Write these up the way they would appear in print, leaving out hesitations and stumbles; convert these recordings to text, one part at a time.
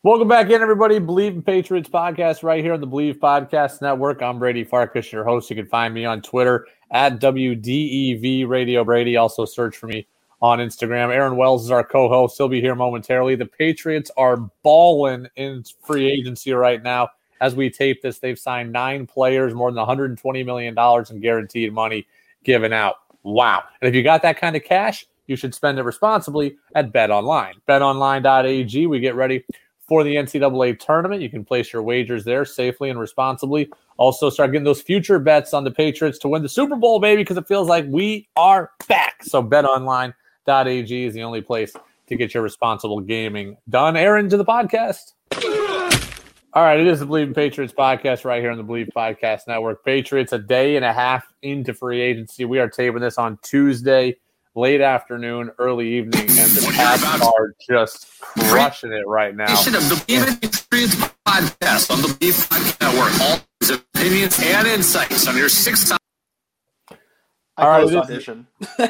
Welcome back in, everybody. Believe in Patriots podcast right here on the Believe Podcast Network. I'm Brady Farkas, your host. You can find me on Twitter at WDEV Radio Brady. Also search for me on Instagram. Aaron Wells is our co-host. He'll be here momentarily. The Patriots are balling in free agency right now. As we tape this, they've signed 9 players, more than $120 million in guaranteed money given out. Wow. And if you got that kind of cash, you should spend it responsibly at BetOnline. BetOnline.ag. We get ready for the NCAA tournament. You can place your wagers there safely and responsibly. Also start getting those future bets on the Patriots to win the Super Bowl, baby, because it feels like we are back. So betonline.ag is the only place to get your responsible gaming done. Aaron, to the podcast. All right, it is the Believe in Patriots podcast right here on the Believe Podcast Network. Patriots a day and a half into free agency. We are taping this on Tuesday, late afternoon, early evening, and the Pats are just crushing it right now. Of the Believe in Patriots podcast on the Believe Podcast Network. All his opinions and insights on your 6 times. All right, audition.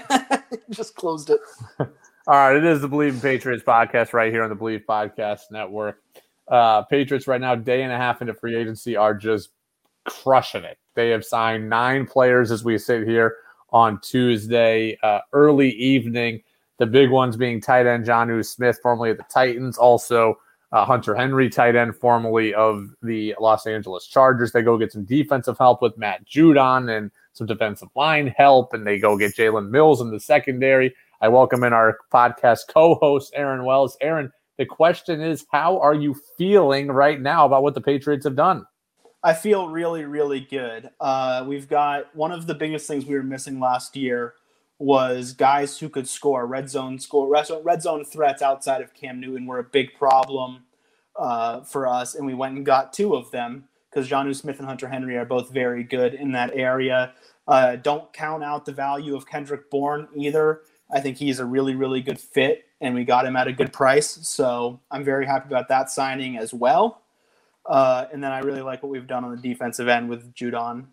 Just closed it. All right, it is the Believe in Patriots podcast right here on the Believe Podcast Network. Patriots right now, day and a half into free agency, are just crushing it. They have signed 9 players as we sit here on Tuesday, early evening. The big ones being tight end Jonnu Smith, formerly of the Titans. Also, Hunter Henry, tight end, formerly of the Los Angeles Chargers. They go get some defensive help with Matt Judon and some defensive line help, and they go get Jalen Mills in the secondary. I welcome in our podcast co-host, Aaron Wells. Aaron, the question is, how are you feeling right now about what the Patriots have done? I feel really, really good. We've got one of the biggest things we were missing last year was guys who could score, red zone threats outside of Cam Newton were a big problem for us, and we went and got 2 of them because Jonnu Smith and Hunter Henry are both very good in that area. Don't count out the value of Kendrick Bourne either. I think he's a really, really good fit, and we got him at a good price, so I'm very happy about that signing as well. And then I really like what we've done on the defensive end with Judon.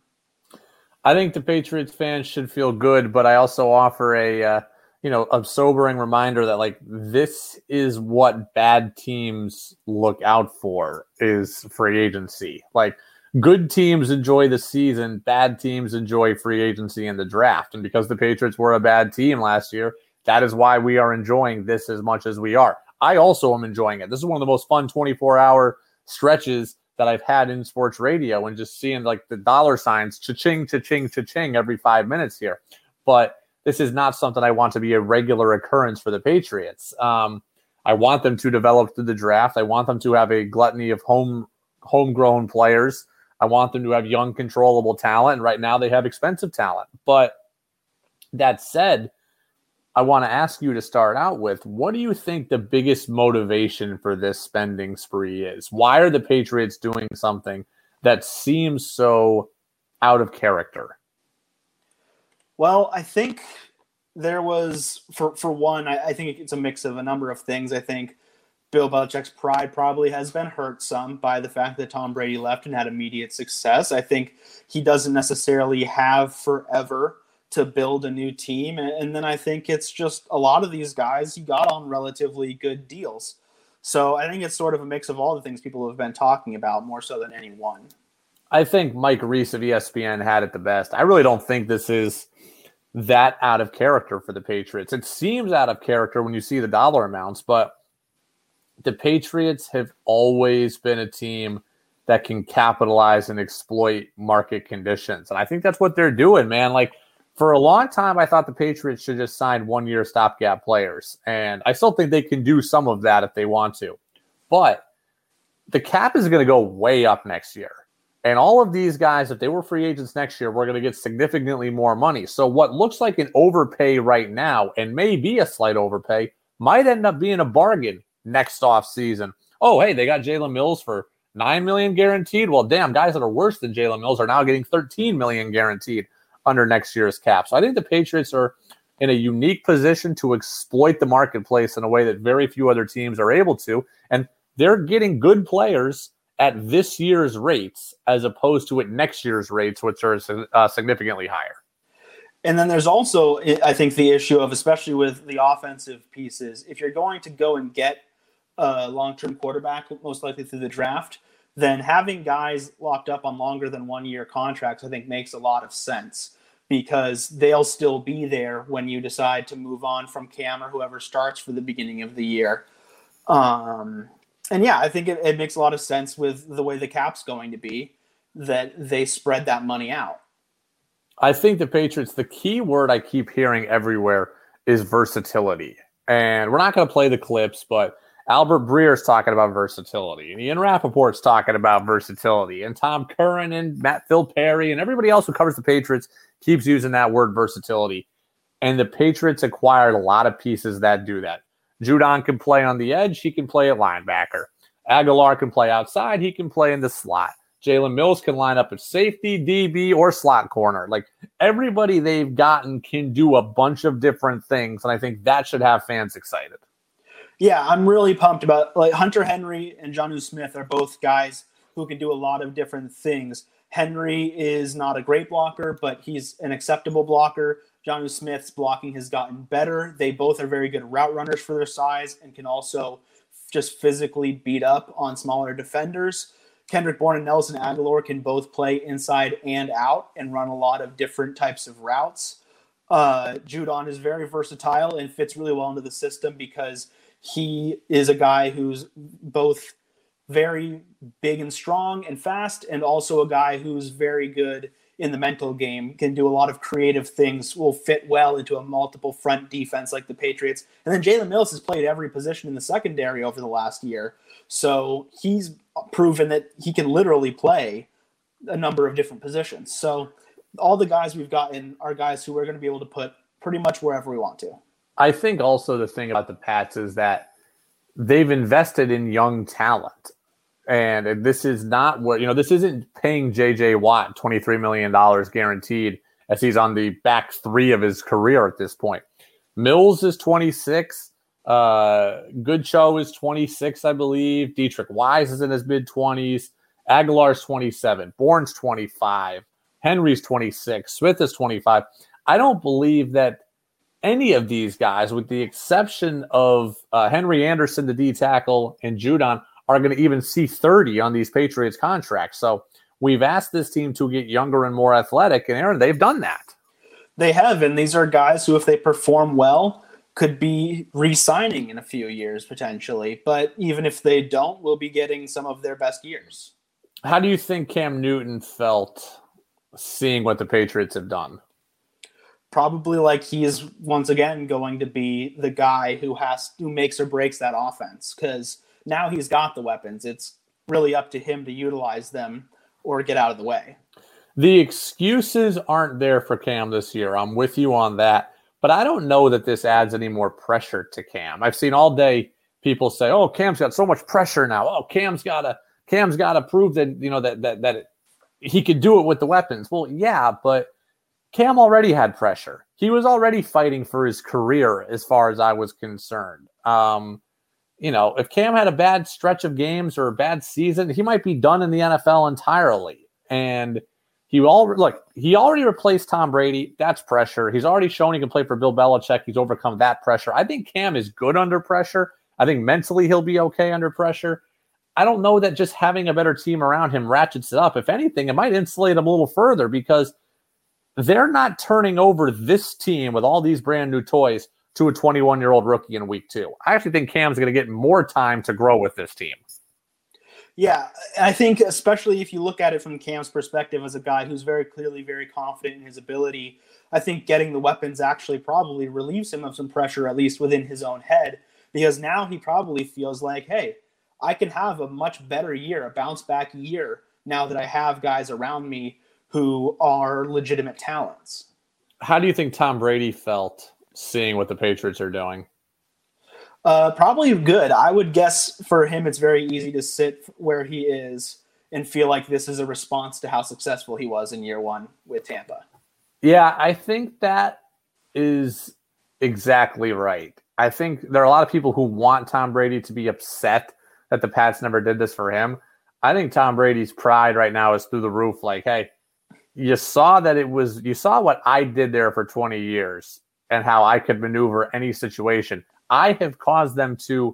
I think the Patriots fans should feel good, but I also offer a sobering reminder that like this is what bad teams look out for is free agency. Like good teams enjoy the season, bad teams enjoy free agency and the draft. And because the Patriots were a bad team last year, that is why we are enjoying this as much as we are. I also am enjoying it. This is one of the most fun 24-hour stretches that I've had in sports radio, and just seeing like the dollar signs cha-ching, cha-ching, cha-ching every 5 minutes here. But this is not something I want to be a regular occurrence for the Patriots. I want them to develop through the draft. I want them to have a gluttony of homegrown players. I want them to have young, controllable talent. And right now they have expensive talent. But that said, I want to ask you to start out with, what do you think the biggest motivation for this spending spree is? Why are the Patriots doing something that seems so out of character? Well, I think there was, for one, I think it's a mix of a number of things. I think Bill Belichick's pride probably has been hurt some by the fact that Tom Brady left and had immediate success. I think he doesn't necessarily have forever to build a new team. And then I think it's just a lot of these guys he got on relatively good deals. So I think it's sort of a mix of all the things people have been talking about more so than any one. I think Mike Reese of ESPN had it the best. I really don't think this is that out of character for the Patriots. It seems out of character when you see the dollar amounts, but the Patriots have always been a team that can capitalize and exploit market conditions. And I think that's what they're doing, man. Like, for a long time, I thought the Patriots should just sign one-year stopgap players. And I still think they can do some of that if they want to. But the cap is going to go way up next year. And all of these guys, if they were free agents next year, we're going to get significantly more money. So what looks like an overpay right now, and may be a slight overpay, might end up being a bargain next offseason. Oh, hey, they got Jalen Mills for $9 million guaranteed. Well, damn, guys that are worse than Jalen Mills are now getting $13 million guaranteed under next year's cap. So I think the Patriots are in a unique position to exploit the marketplace in a way that very few other teams are able to. And they're getting good players at this year's rates as opposed to at next year's rates, which are significantly higher. And then there's also, I think, the issue of, especially with the offensive pieces, if you're going to go and get a long-term quarterback, most likely through the draft, then having guys locked up on longer than 1 year contracts, I think makes a lot of sense because they'll still be there when you decide to move on from Cam or whoever starts for the beginning of the year. And yeah, I think it makes a lot of sense with the way the cap's going to be that they spread that money out. I think the Patriots, the key word I keep hearing everywhere is versatility. And we're not going to play the clips, but Albert Breer's talking about versatility. And Ian Rappaport's talking about versatility. And Tom Curran and Phil Perry and everybody else who covers the Patriots keeps using that word versatility. And the Patriots acquired a lot of pieces that do that. Judon can play on the edge. He can play at linebacker. Aguilar can play outside. He can play in the slot. Jalen Mills can line up at safety, DB, or slot corner. Like, everybody they've gotten can do a bunch of different things, and I think that should have fans excited. Yeah, I'm really pumped about, like, Hunter Henry and Jonnu Smith are both guys who can do a lot of different things. Henry is not a great blocker, but he's an acceptable blocker. Jonnu Smith's blocking has gotten better. They both are very good route runners for their size and can also just physically beat up on smaller defenders. Kendrick Bourne and Nelson Aguilar can both play inside and out and run a lot of different types of routes. Judon is very versatile and fits really well into the system because he is a guy who's both very big and strong and fast, and also a guy who's very good in the mental game, can do a lot of creative things, will fit well into a multiple front defense like the Patriots. And then Jalen Mills has played every position in the secondary over the last year. So he's proven that he can literally play a number of different positions. So all the guys we've gotten are guys who we're going to be able to put pretty much wherever we want to. I think also the thing about the Pats is that they've invested in young talent. And this is not what, this isn't paying J.J. Watt $23 million guaranteed as he's on the back three of his career at this point. Mills is 26. Goodshow is 26, I believe. Dietrich Wise is in his mid-20s. Aguilar's 27. Bourne's 25. Henry's 26. Smith is 25. I don't believe that any of these guys, with the exception of Henry Anderson, the D tackle, and Judon, are going to even see 30 on these Patriots contracts. So we've asked this team to get younger and more athletic, and Aaron, they've done that. They have, and these are guys who, if they perform well, could be re-signing in a few years potentially. But even if they don't, we'll be getting some of their best years. How do you think Cam Newton felt seeing what the Patriots have done? Probably like he is once again going to be the guy who makes or breaks that offense, because now he's got the weapons. It's really up to him to utilize them or get out of the way. The excuses aren't there for Cam this year. I'm with you on that. But I don't know that this adds any more pressure to Cam. I've seen all day people say, "Oh, Cam's got so much pressure now. Oh, Cam's got to prove that that he could do it with the weapons." Well, yeah, but Cam already had pressure. He was already fighting for his career, as far as I was concerned. If Cam had a bad stretch of games or a bad season, he might be done in the NFL entirely. And he already replaced Tom Brady. That's pressure. He's already shown he can play for Bill Belichick. He's overcome that pressure. I think Cam is good under pressure. I think mentally he'll be okay under pressure. I don't know that just having a better team around him ratchets it up. If anything, it might insulate him a little further because they're not turning over this team with all these brand new toys to a 21-year-old rookie in week 2. I actually think Cam's going to get more time to grow with this team. Yeah, I think especially if you look at it from Cam's perspective as a guy who's very clearly very confident in his ability, I think getting the weapons actually probably relieves him of some pressure, at least within his own head, because now he probably feels like, hey, I can have a much better year, a bounce-back year, now that I have guys around me who are legitimate talents. How do you think Tom Brady felt seeing what the Patriots are doing? Probably good. I would guess for him it's very easy to sit where he is and feel like this is a response to how successful he was in year 1 with Tampa. Yeah, I think that is exactly right. I think there are a lot of people who want Tom Brady to be upset that the Pats never did this for him. I think Tom Brady's pride right now is through the roof. Like, hey, you saw what I did there for 20 years and how I could maneuver any situation. I have caused them to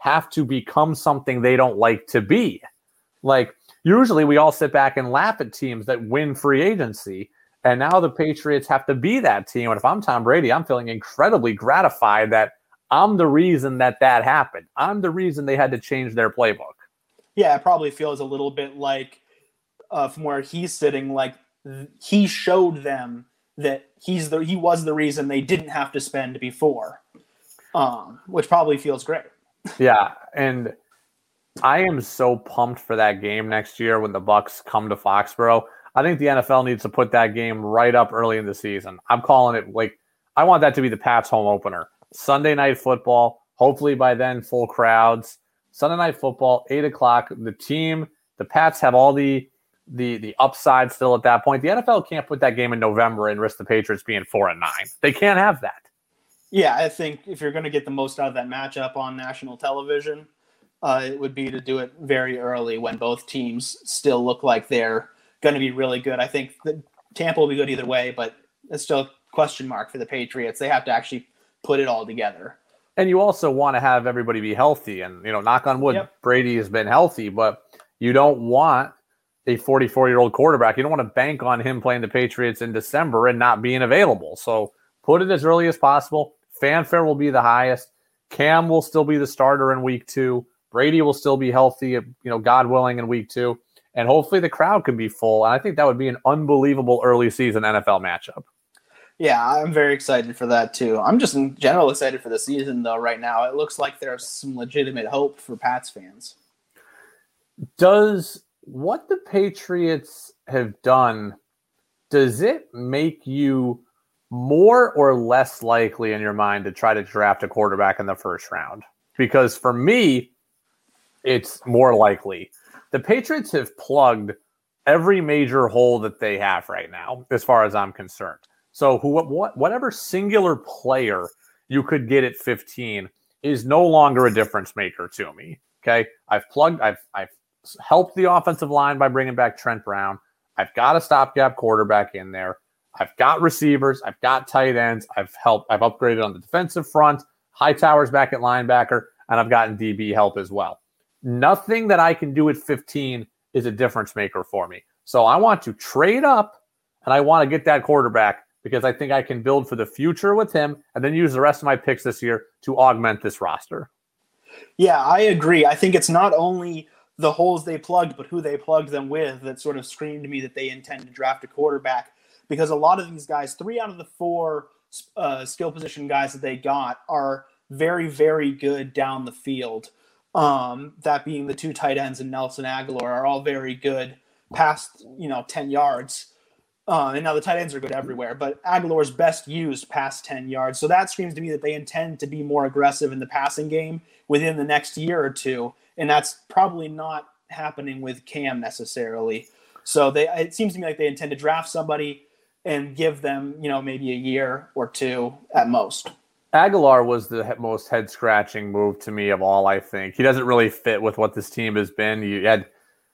have to become something they don't like to be. Like, usually we all sit back and laugh at teams that win free agency, and now the Patriots have to be that team. And if I'm Tom Brady, I'm feeling incredibly gratified that I'm the reason that happened. I'm the reason they had to change their playbook. Yeah, it probably feels a little bit like from where he's sitting, like he showed them that he was the reason they didn't have to spend before, which probably feels great. Yeah, and I am so pumped for that game next year when the Bucs come to Foxborough. I think the NFL needs to put that game right up early in the season. I'm calling it, like, I want that to be the Pats home opener. Sunday Night Football, hopefully by then full crowds. Sunday Night Football, 8 o'clock. The Pats have all the upside still at that point. The NFL can't put that game in November and risk the Patriots being 4-9. They can't have that. Yeah, I think if you're going to get the most out of that matchup on national television, it would be to do it very early when both teams still look like they're going to be really good. I think that Tampa will be good either way, but it's still a question mark for the Patriots. They have to actually put it all together. And you also want to have everybody be healthy. And, knock on wood, yep. Brady has been healthy, but you don't want a 44-year-old quarterback. You don't want to bank on him playing the Patriots in December and not being available. So put it as early as possible. Fanfare will be the highest. Cam will still be the starter in week 2. Brady will still be healthy, God willing, in week 2. And hopefully the crowd can be full. And I think that would be an unbelievable early season NFL matchup. Yeah, I'm very excited for that too. I'm just in general excited for the season, though, right now. It looks like there's some legitimate hope for Pats fans. Does what the Patriots have done, does it make you more or less likely in your mind to try to draft a quarterback in the first round? Because for me, it's more likely. The Patriots have plugged every major hole that they have right now, as far as I'm concerned. So whatever singular player you could get at 15 is no longer a difference maker to me. Okay, I've helped the offensive line by bringing back Trent Brown. I've got a stopgap quarterback in there. I've got receivers. I've got tight ends. I've upgraded on the defensive front. Hightower's back at linebacker, and I've gotten DB help as well. Nothing that I can do at 15 is a difference maker for me. So I want to trade up, and I want to get that quarterback because I think I can build for the future with him and then use the rest of my picks this year to augment this roster. Yeah, I agree. I think it's not only the holes they plugged, but who they plugged them with that sort of screamed to me that they intend to draft a quarterback. Because a lot of these guys, 3 out of the 4 skill position guys that they got are very, very good down the field. That being the 2 tight ends and Nelson Agholor are all very good past 10 yards. And now the tight ends are good everywhere, but Aguilar's best used past 10 yards. So that screams to me that they intend to be more aggressive in the passing game within the next year or two. And that's probably not happening with Cam necessarily. So it seems to me like they intend to draft somebody and give them, maybe a year or 2 at most. Agholor was the most head-scratching move to me of all, I think. He doesn't really fit with what this team has been. You had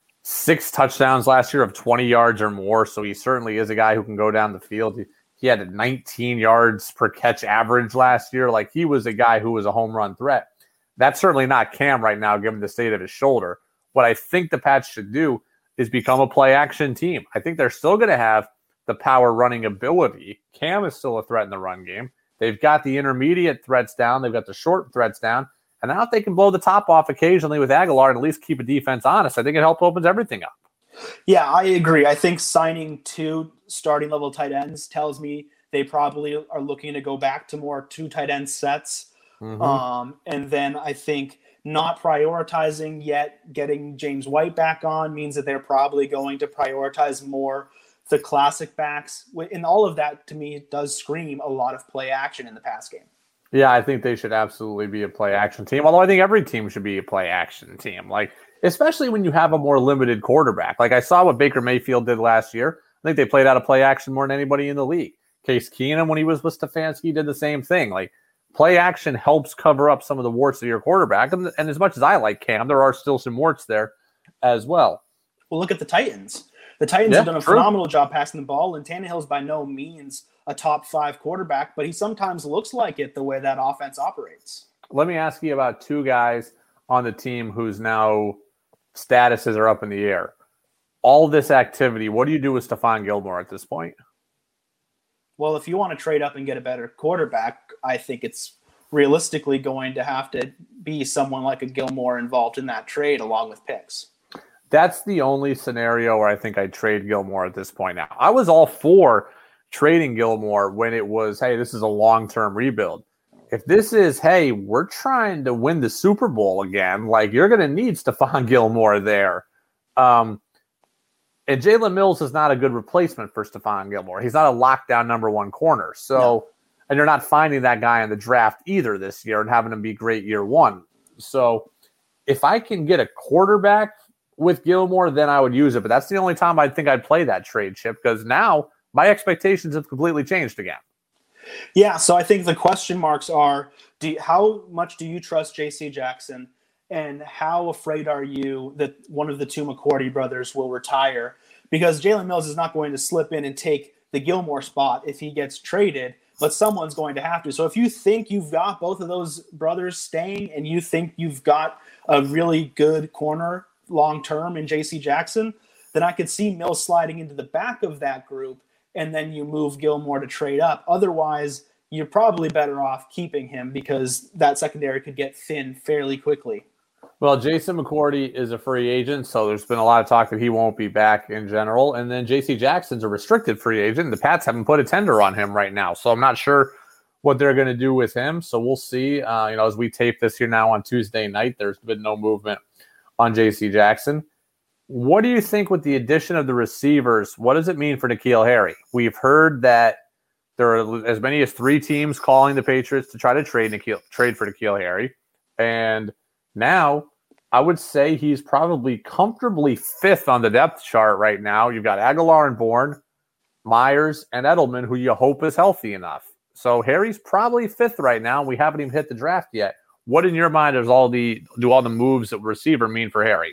6 touchdowns last year of 20 yards or more, so he certainly is a guy who can go down the field. He had a 19 yards per catch average last year. Like, he was a guy who was a home run threat. That's certainly not Cam right now, given the state of his shoulder. What I think the Pats should do is become a play-action team. I think they're still going to have the power running ability. Cam is still a threat in the run game. They've got the intermediate threats down. They've got the short threats down. And now if they can blow the top off occasionally with Agholor and at least keep a defense honest, I think it helps opens everything up. Yeah, I agree. I think signing 2 starting level tight ends tells me they probably are looking to go back to more 2 tight end sets. Mm-hmm. And then I think not prioritizing yet getting James White back on means that they're probably going to prioritize more the classic backs. And all of that, to me, does scream a lot of play action in the pass game. Yeah, I think they should absolutely be a play action team. Although I think every team should be a play action team. Like, especially when you have a more limited quarterback. Like I saw what Baker Mayfield did last year. I think they played out of play action more than anybody in the league. Case Keenum, when he was with Stefanski, did the same thing. Like, play action helps cover up some of the warts of your quarterback. And as much as I like Cam, there are still some warts there as well. Well, look at the Titans. The Titans have done a phenomenal job passing the ball, and Tannehill's by no means a top 5 quarterback, but he sometimes looks like it the way that offense operates. Let me ask you about 2 guys on the team whose now statuses are up in the air. All this activity, what do you do with Stephon Gilmore at this point? Well, if you want to trade up and get a better quarterback, I think it's realistically going to have to be someone like a Gilmore involved in that trade along with picks. That's the only scenario where I think I'd trade Gilmore at this point now. I was all for trading Gilmore when it was, hey, this is a long-term rebuild. If this is, hey, we're trying to win the Super Bowl again, like you're going to need Stephon Gilmore there. And Jalen Mills is not a good replacement for Stephon Gilmore. He's not a lockdown number one corner. So, no. And you're not finding that guy in the draft either this year and having him be great year one. So if I can get a quarterback with Gilmore, then I would use it. But that's the only time I think I'd play that trade, Chip, because now my expectations have completely changed again. Yeah, so I think the question marks are, how much do you trust J.C. Jackson? And how afraid are you that one of the two McCourty brothers will retire? Because Jalen Mills is not going to slip in and take the Gilmore spot if he gets traded, but someone's going to have to. So if you think you've got both of those brothers staying and you think you've got a really good corner long-term in J.C. Jackson, then I could see Mills sliding into the back of that group, and then you move Gilmore to trade up. Otherwise, you're probably better off keeping him because that secondary could get thin fairly quickly. Well, Jason McCourty is a free agent, so there's been a lot of talk that he won't be back in general. And then J.C. Jackson's a restricted free agent. The Pats haven't put a tender on him right now, so I'm not sure what they're going to do with him. So we'll see. As we tape this here now on Tuesday night, there's been no movement on J.C. Jackson. What do you think with the addition of the receivers? What does it mean for N'Keal Harry? We've heard that there are as many as 3 teams calling the Patriots to try to trade for N'Keal Harry, and now, I would say he's probably comfortably 5th on the depth chart right now. You've got Aguilar and Bourne, Myers, and Edelman, who you hope is healthy enough. So Harry's probably 5th right now. We haven't even hit the draft yet. What in your mind do all the moves at receiver mean for Harry?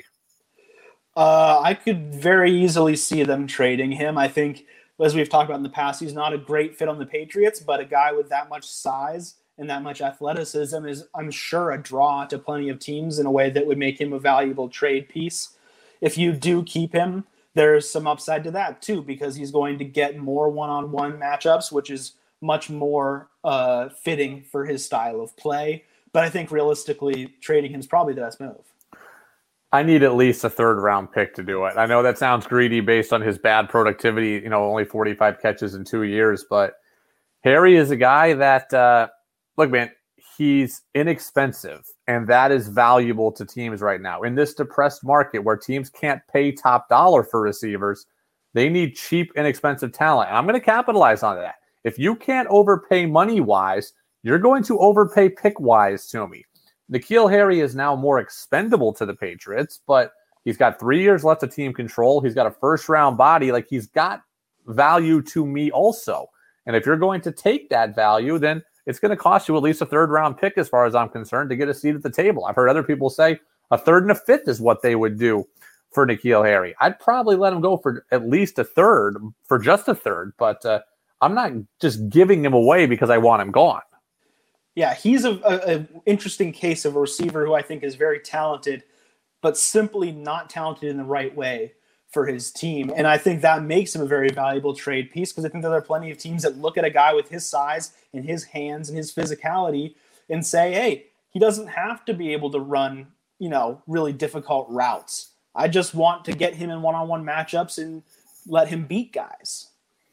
I could very easily see them trading him. I think, as we've talked about in the past, he's not a great fit on the Patriots, but a guy with that much size and that much athleticism is, I'm sure, a draw to plenty of teams in a way that would make him a valuable trade piece. If you do keep him, there's some upside to that too, because he's going to get more one-on-one matchups, which is much more fitting for his style of play. But I think realistically, trading him is probably the best move. I need at least a 3rd-round pick to do it. I know that sounds greedy based on his bad productivity, only 45 catches in 2 years, but Harry is a guy that look, man, he's inexpensive, and that is valuable to teams right now. In this depressed market where teams can't pay top dollar for receivers, they need cheap, inexpensive talent. And I'm going to capitalize on that. If you can't overpay money-wise, you're going to overpay pick-wise to me. N'Keal Harry is now more expendable to the Patriots, but he's got 3 years left of team control. He's got a first-round body. Like, he's got value to me also. And if you're going to take that value, then it's going to cost you at least a 3rd-round pick as far as I'm concerned to get a seat at the table. I've heard other people say a 3rd and a 5th is what they would do for N'Keal Harry. I'd probably let him go for at least a 3rd, for just a 3rd, but I'm not just giving him away because I want him gone. Yeah, he's an interesting case of a receiver who I think is very talented, but simply not talented in the right way for his team. And I think that makes him a very valuable trade piece because I think there are plenty of teams that look at a guy with his size and his hands and his physicality and say, hey, he doesn't have to be able to run, really difficult routes. I just want to get him in one-on-one matchups and let him beat guys.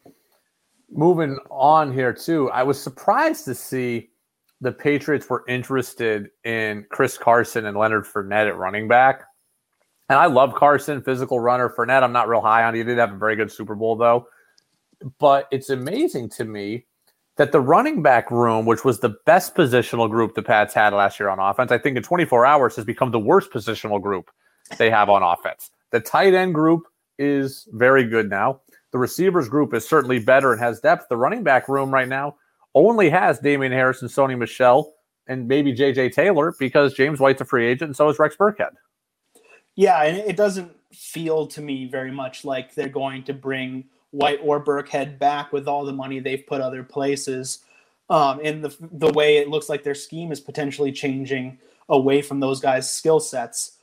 Moving on here, too, I was surprised to see the Patriots were interested in Chris Carson and Leonard Fournette at running back. And I love Carson, physical runner. Fournette, I'm not real high on. He did have a very good Super Bowl, though. But it's amazing to me that the running back room, which was the best positional group the Pats had last year on offense, I think in 24 hours has become the worst positional group they have on offense. The tight end group is very good now. The receivers group is certainly better and has depth. The running back room right now only has Damian Harris and Sony Michel and maybe J.J. Taylor because James White's a free agent and so is Rex Burkhead. Yeah, and it doesn't feel to me very much like they're going to bring White or Burkhead back with all the money they've put other places. And the way it looks like their scheme is potentially changing away from those guys' skill sets.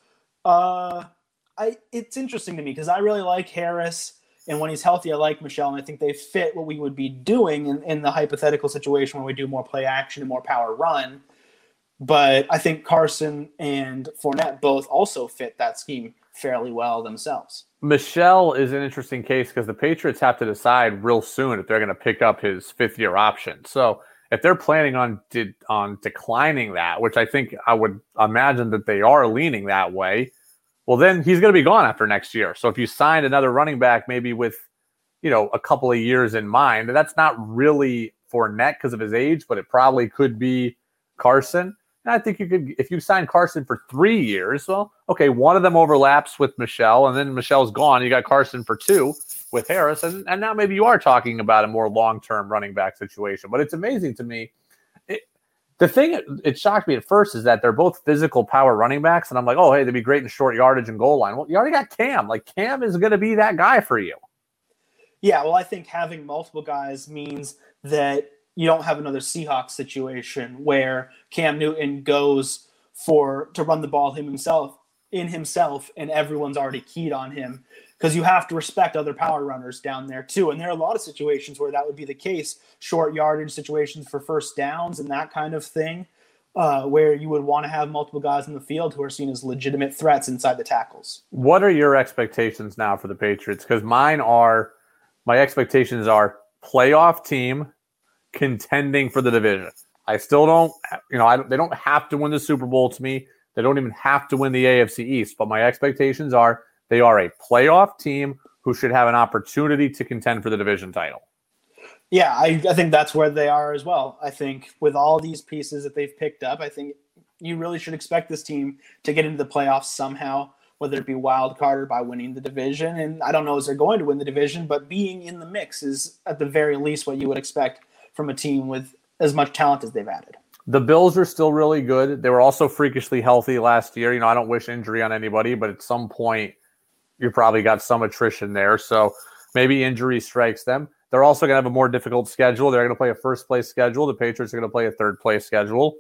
It's interesting to me because I really like Harris, and when he's healthy, I like Michel, and I think they fit what we would be doing in the hypothetical situation where we do more play action and more power run. But I think Carson and Fournette both also fit that scheme fairly well themselves. Michel is an interesting case because the Patriots have to decide real soon if they're going to pick up his fifth-year option. So if they're planning on declining that, which I think I would imagine that they are leaning that way, well, then he's going to be gone after next year. So if you signed another running back, maybe with, a couple of years in mind, that's not really Fournette because of his age, but it probably could be Carson. And I think you could, if you sign Carson for 3 years, well, okay, one of them overlaps with Michel, and then Michel's gone. You got Carson for 2 with Harris, and now maybe you are talking about a more long-term running back situation. But it's amazing to me. The thing it shocked me at first is that they're both physical power running backs, and I'm like, oh, hey, they'd be great in short yardage and goal line. Well, you already got Cam. Like, Cam is going to be that guy for you. Yeah, well, I think having multiple guys means that you don't have another Seahawks situation where Cam Newton goes to run the ball himself, and everyone's already keyed on him, because you have to respect other power runners down there too. And there are a lot of situations where that would be the case, short yardage situations for first downs and that kind of thing, where you would want to have multiple guys in the field who are seen as legitimate threats inside the tackles. What are your expectations now for the Patriots? Because my expectations are playoff team contending for the division. I still don't, they don't have to win the Super Bowl to me. They don't even have to win the AFC East, but my expectations are they are a playoff team who should have an opportunity to contend for the division title. Yeah, I think that's where they are as well. I think with all these pieces that they've picked up, I think you really should expect this team to get into the playoffs somehow, whether it be wild card or by winning the division. And I don't know if they're going to win the division, but being in the mix is at the very least what you would expect from a team with as much talent as they've added. The Bills are still really good. They were also freakishly healthy last year. I don't wish injury on anybody, but at some point you probably got some attrition there. So maybe injury strikes them. They're also going to have a more difficult schedule. They're going to play a first-place schedule. The Patriots are going to play a third-place schedule.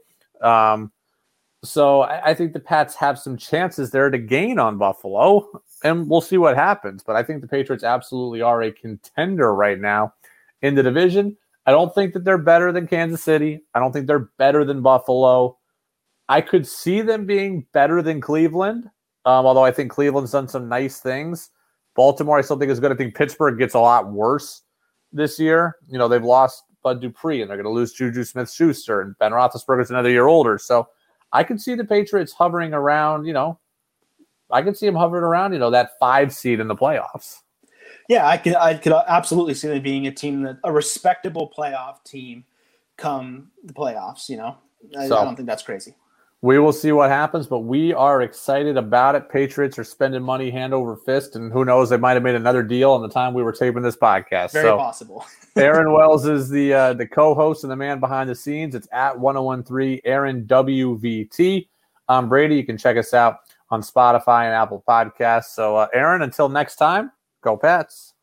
So I think the Pats have some chances there to gain on Buffalo, and we'll see what happens. But I think the Patriots absolutely are a contender right now in the division. I don't think that they're better than Kansas City. I don't think they're better than Buffalo. I could see them being better than Cleveland, although I think Cleveland's done some nice things. Baltimore, I still think is good. I think Pittsburgh gets a lot worse this year. They've lost Bud Dupree, and they're going to lose Juju Smith-Schuster, and Ben Roethlisberger's another year older. So I could see the Patriots hovering around, I could see them hovering around, that 5 seed in the playoffs. Yeah, I could absolutely see them being a respectable playoff team come the playoffs, I don't think that's crazy. We will see what happens, but we are excited about it. Patriots are spending money hand over fist, and who knows, they might have made another deal on the time we were taping this podcast. Very possible. Aaron Wells is the co-host and the man behind the scenes. It's at 1013 Aaron WVT. I'm Brady. You can check us out on Spotify and Apple Podcasts. So, Aaron, until next time, go Pats.